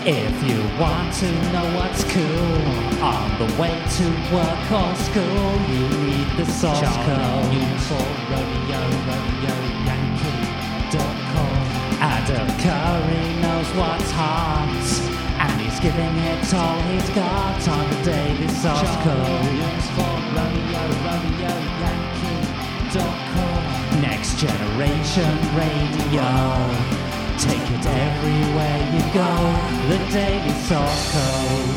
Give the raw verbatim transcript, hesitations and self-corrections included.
If you want to know what's cool on the way to work or school, you need the source code. News for Romeo, Romeo Yankee dot com. Adam Curry knows what's hot, and he's giving it all he's got on the daily source code. News for Romeo, Romeo Yankee dot com. Next Generation Radio. Take it everywhere you go, the Daily Source Code.